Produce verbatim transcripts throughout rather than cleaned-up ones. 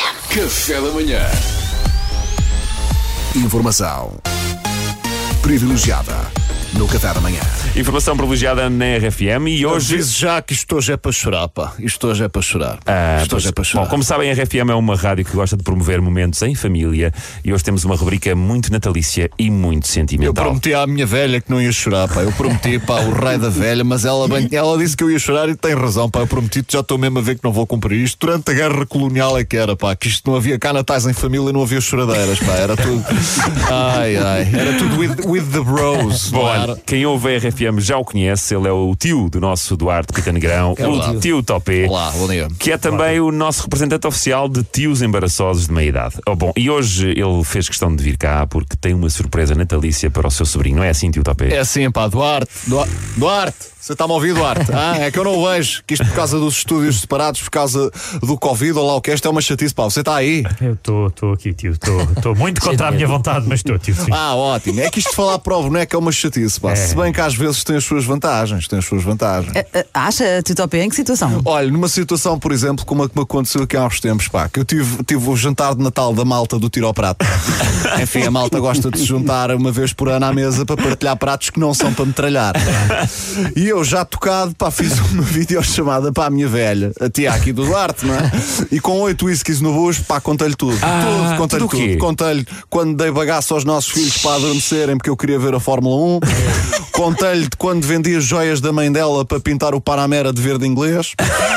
M. Café da manhã. Informação privilegiada no Café da manhã. Informação privilegiada na R F M e hoje... Diz já que isto hoje é para chorar, pá. Isto hoje é para chorar. Ah, isto hoje pois, é para chorar. Bom, como sabem, a R F M é uma rádio que gosta de promover momentos em família e hoje temos uma rubrica muito natalícia e muito Eu sentimental. prometi à minha velha que não ia chorar, pá. Eu prometi, pá, o rei da velha, mas ela, bem, ela disse que eu ia chorar e tem razão, pá. Eu prometi, já estou mesmo a ver que não vou cumprir isto. Durante a guerra colonial é que era, pá. Que isto não havia cá natais em família, não havia choradeiras, pá. Era tudo. Ai, ai. Era tudo with, with the bros. Bom, não olha, era? quem ouve a R F M já o conhece, ele é o tio do nosso Duarte Pita Negrão, É o verdade. tio Topé. Olá, bom dia. Que é também o nosso representante oficial de tios embaraçosos de meia idade. Oh, bom, e hoje ele fez questão de vir cá porque tem uma surpresa natalícia para o seu sobrinho, não é assim, tio Topé? É assim, pá, Duarte, Duarte, Duarte, você está-me a ouvir, Duarte? Ah, é que eu não o vejo, que isto por causa dos estúdios separados, por causa do Covid, ou lá o que é, isto é uma chatice, pá, você está aí? Eu estou aqui, tio. Estou muito contra a minha vontade, mas estou, tio. Sim. Ah, ótimo, é que isto de falar para o boneco é uma chatice, pá, É. se bem que às vezes tem as suas vantagens, tem as suas vantagens. Acha, tio Topé, em que situação? Olha, numa situação, por exemplo, como a que me aconteceu aqui há uns tempos, pá, que eu tive, tive o jantar de Natal da malta do Tiro ao Prato. Enfim, a malta gosta de se juntar uma vez por ano à mesa para partilhar pratos que não são para metralhar. E eu, já tocado, pá, fiz uma videochamada para a minha velha, a tia aqui do Duarte, não é? E com oito whiskies no bucho, pá, contei-lhe tudo. Ah, tudo, contei-lhe tudo o quê? tudo. Contei-lhe quando dei bagaço aos nossos filhos para adormecerem porque eu queria ver a Fórmula um. Contei-lhe de quando vendi as joias da mãe dela para pintar o Panamera de verde inglês.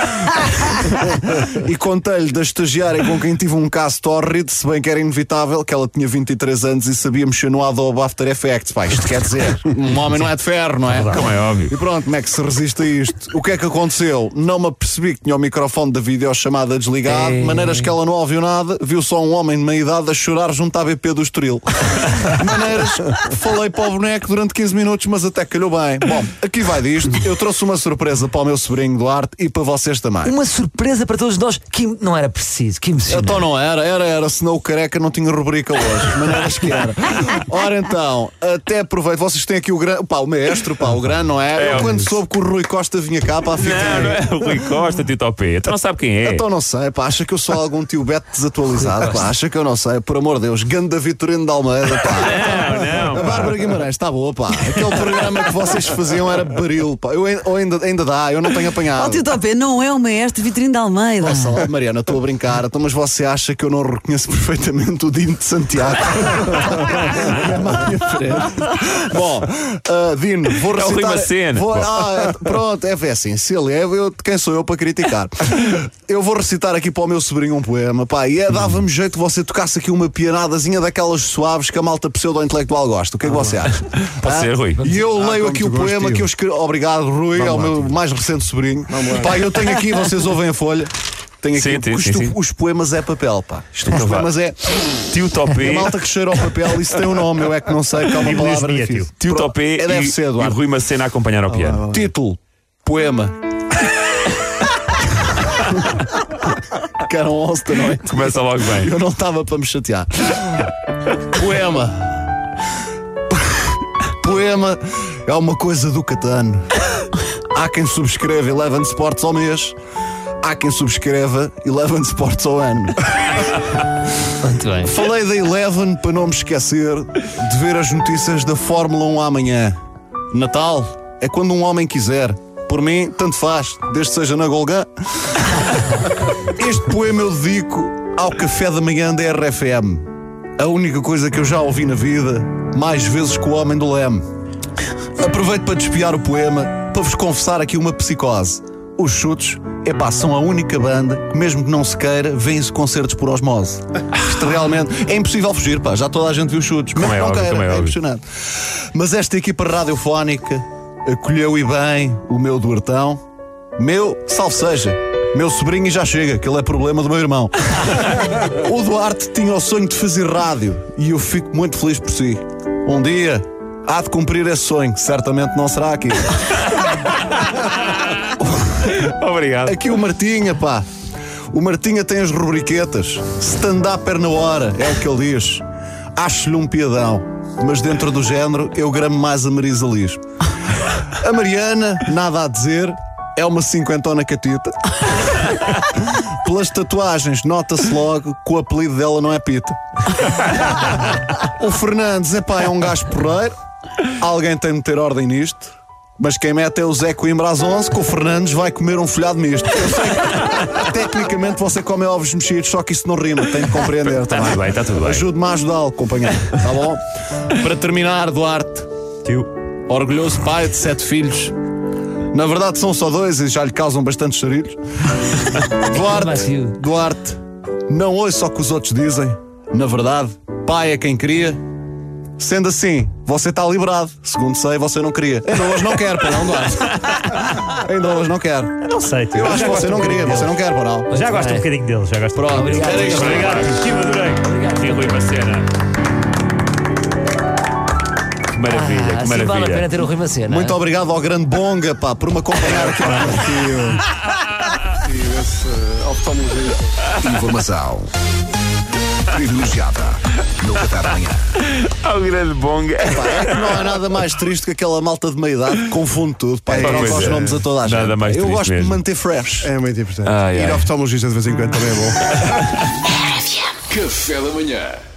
E contei-lhe da estagiária com quem tive um caso tórrido, se bem que era inevitável, que ela tinha vinte e três anos e sabia mexer no Adobe After Effects. Pá, isto quer dizer, um homem não é de ferro, não é? Como é óbvio. E pronto, como é que se resiste a isto? O que é que aconteceu? Não me apercebi que tinha o microfone da videochamada desligado, de maneiras que ela não ouviu nada, viu só um homem de meia idade a chorar junto à B P do Estoril. De maneiras, falei para o boneco durante quinze minutos, mas até calhou bem. Bom, aqui vai disto. Eu trouxe uma surpresa para o meu sobrinho Duarte e para vocês também. Uma surpresa para todos nós que não era preciso, que emocionante. Então não era, era, era, senão o careca não tinha rubrica hoje. De maneiras que era. Ora então, até aproveito, vocês têm aqui o grande, pá, o maestro, pá, o grande, não é? É, Eu quando mas- soube que o Rui Costa vinha cá, pá, fiquei. Não, não é o Rui Costa, tio Topé. Então não sabe quem é. Então não sei, pá, acha que eu sou algum tio Beto desatualizado, pá, acha que eu não sei, por amor de Deus, Ganda Vitorino de Almeida, pá. Não, não, A pá. Bárbara Guimarães está boa, pá. Aquele programa que vocês faziam era baril, pá. Eu ai- ou ainda, ainda dá, eu não tenho Oh, apanhado. tio Topé, não é o maestro Vitorino de Almeida. Nossa, ó, Mariana, estou a brincar, então, mas você acha que eu não reconheço perfeitamente o Dino de Santiago? É à minha frente. Bom, ah, Dino, vou É o recitar. Rui Macena. Vou- ah, é- pronto, é, é assim, se ele é, eu, quem sou eu para criticar? Eu vou recitar aqui para o meu sobrinho um poema, pá, e é, dava-me jeito que você tocasse aqui uma pianadazinha daquelas suaves que a malta pseudo-intelectual gosta. O que é que você acha? Pode Ah? ser, Rui. E eu Ah, leio como aqui tu o poema gostas, que eu escrevi. Obrigado, Rui, é o lá, meu tio. mais recente sobrinho. lá. Pá, eu tenho aqui, vocês ouvem a folha. Tenho aqui, Sim, sim, isto- sim, sim. os poemas é papel, pá. Isto, os Então vá. poemas é. Tio A Topé. malta que cheira ao papel, isso tem um nome, eu é que não sei, que é uma Biblias palavra minha, difícil. Tio Pro- Topé é, deve e, ser, e Eduardo. Rui Macena a acompanhar ao piano. Título: Poema. Que eram onze da noite. Começa logo bem. Eu não estava para me chatear. Poema. Poema é uma coisa do Catano. Há quem subscreva Eleven Sports ao mês. Há quem subscreva Eleven Sports ao ano. Muito bem. Falei da Eleven para não me esquecer de ver as notícias da Fórmula um amanhã. Natal é quando um homem quiser. Por mim, tanto faz, desde que seja na Golgã. Este poema eu dedico ao café da manhã da R F M. A única coisa que eu já ouvi na vida, mais vezes que o homem do leme. Aproveito para despiar o poema, para vos confessar aqui uma psicose. Os Chutos, epá, são a única banda que, mesmo que não se queira, vêm-se concertos por osmose. Isto realmente é impossível fugir, pá. Já toda a gente viu Chutos. Mesmo Como é que não óbvio, queira, como é é óbvio. impressionante. Mas esta equipa radiofónica acolheu e bem o meu Duartão. Meu, salve seja, meu sobrinho e já chega, que ele é problema do meu irmão. O Duarte tinha o sonho de fazer rádio e eu fico muito feliz por si. Um dia há de cumprir esse sonho, certamente não será aqui. Obrigado. Aqui o Martinha, pá. O Martinha tem as rubriquetas. Stand-up na hora, é o que ele diz. Acho-lhe um piadão, mas dentro do género eu gramo mais a Marisa Liz. A Mariana, nada a dizer. é uma cinquentona catita. Pelas tatuagens, nota-se logo que o apelido dela não é Pita. O Fernandes, epá, é um gajo porreiro. Alguém tem de ter ordem nisto. Mas quem mete é o Zé Coimbra às onze, que o Fernandes vai comer um folhado misto. Eu sei que, tecnicamente, você come ovos mexidos, só que isso não rima, tem de compreender. Está tá tudo bem, está tudo bem. Ajude-me a ajudá-lo, companheiro. Tá bom? Para terminar, Duarte, Tio. orgulhoso pai de sete filhos. Na verdade são só dois e já lhe causam bastantes charilhos. Duarte, Duarte, não ouço só o que os outros dizem. Na verdade, pai é quem queria. Sendo assim, você está liberado. Segundo sei, você não queria. Ainda hoje não quer, pô, não, Duarte. Ainda hoje não quer. Não sei, tio. Eu acho Já que você gosto não um queria, bocadinho você não quer, pô, não. dele. Já gosto um bocadinho dele, já gosto. Pronto, Obrigado. era isto. Obrigado. Tio, adorei. Sim, Rui Macena. Que maravilha, Ah, que assim vale a maravilha. pena ter o Rui Macena. Muito obrigado ao grande Bonga, pá, por me acompanhar aqui. Tio, esse uh, oftalmologista. Informação privilegiada no Café da Manhã. Ao grande bonga. Pá, é que não há nada mais triste que aquela malta de meia-idade que confunde tudo. Pá, e Pá, troca pois os é. nomes a toda a gente. Nada mais Eu triste gosto de mesmo. me manter fresh. É muito importante. Ai, Ir ai. ao oftalmologista de vez em quando também é bom. Café da Manhã.